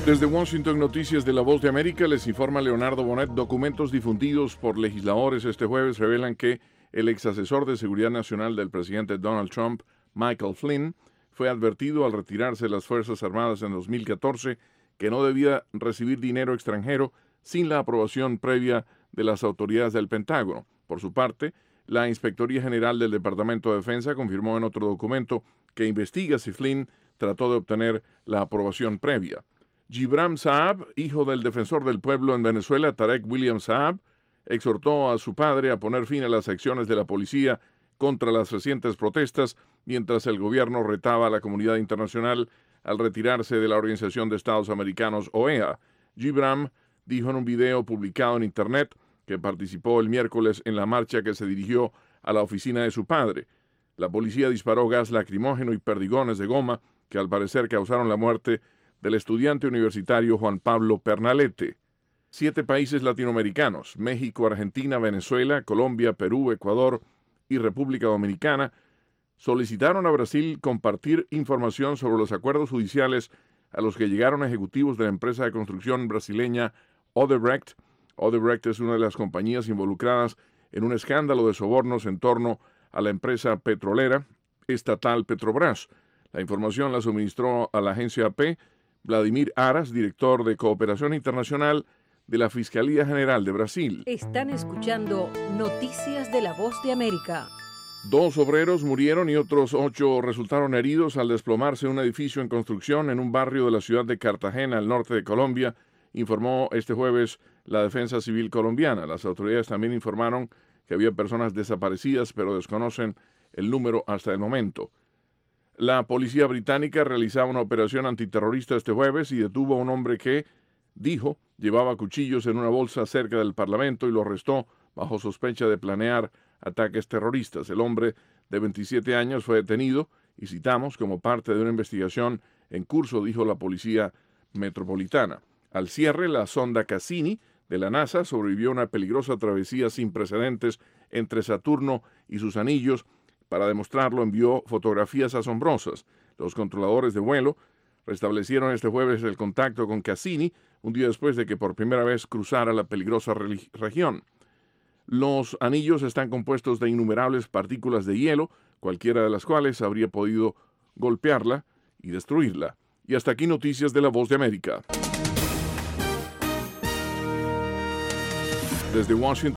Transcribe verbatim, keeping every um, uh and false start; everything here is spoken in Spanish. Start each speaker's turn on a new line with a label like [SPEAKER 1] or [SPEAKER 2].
[SPEAKER 1] Desde Washington, Noticias de La Voz de América, les informa Leonardo Bonet. Documentos difundidos por legisladores este jueves revelan que el ex asesor de Seguridad Nacional del presidente Donald Trump, Michael Flynn, fue advertido al retirarse de las Fuerzas Armadas en dos mil catorce que no debía recibir dinero extranjero sin la aprobación previa de las autoridades del Pentágono. Por su parte, la Inspectoría General del Departamento de Defensa confirmó en otro documento que investiga si Flynn trató de obtener la aprobación previa. Gibran Saab, hijo del defensor del pueblo en Venezuela, Tarek William Saab, exhortó a su padre a poner fin a las acciones de la policía contra las recientes protestas, mientras el gobierno retaba a la comunidad internacional al retirarse de la Organización de Estados Americanos, O E A. Gibran dijo en un video publicado en Internet que participó el miércoles en la marcha que se dirigió a la oficina de su padre. La policía disparó gas lacrimógeno y perdigones de goma que al parecer causaron la muerte del estudiante universitario Juan Pablo Pernalete. Siete países latinoamericanos, México, Argentina, Venezuela, Colombia, Perú, Ecuador y República Dominicana, solicitaron a Brasil compartir información sobre los acuerdos judiciales a los que llegaron ejecutivos de la empresa de construcción brasileña Odebrecht. Odebrecht es una de las compañías involucradas en un escándalo de sobornos en torno a la empresa petrolera estatal Petrobras. La información la suministró a la agencia A P Vladimir Aras, director de Cooperación Internacional de la Fiscalía General de Brasil.
[SPEAKER 2] Están escuchando Noticias de La Voz de América.
[SPEAKER 1] Dos obreros murieron y otros ocho resultaron heridos al desplomarse un edificio en construcción en un barrio de la ciudad de Cartagena, al norte de Colombia, informó este jueves la Defensa Civil colombiana. Las autoridades también informaron que había personas desaparecidas, pero desconocen el número hasta el momento. La policía británica realizaba una operación antiterrorista este jueves y detuvo a un hombre que, dijo, llevaba cuchillos en una bolsa cerca del Parlamento y lo arrestó bajo sospecha de planear ataques terroristas. El hombre de veintisiete años fue detenido y citamos como parte de una investigación en curso, dijo la policía metropolitana. Al cierre, la sonda Cassini de la NASA sobrevivió a una peligrosa travesía sin precedentes entre Saturno y sus anillos. Para demostrarlo, envió fotografías asombrosas. Los controladores de vuelo restablecieron este jueves el contacto con Cassini, un día después de que por primera vez cruzara la peligrosa región. Los anillos están compuestos de innumerables partículas de hielo, cualquiera de las cuales habría podido golpearla y destruirla. Y hasta aquí Noticias de La Voz de América. Desde Washington.